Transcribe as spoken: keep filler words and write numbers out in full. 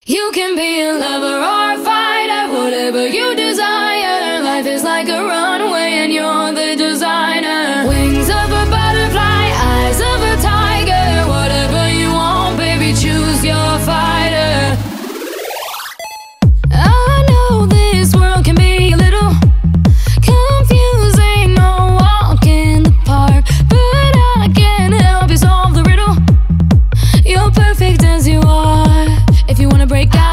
You can be a lover or a fighter, whatever you desire. Life is like a runway and you're the designer. Wings of a butterfly, eyes of a tiger. Whatever you want, baby, choose your fighter. I know this world can be a little confusing, no walk in the park, but I can help you solve the riddle. You're perfect as you are. If you wanna break out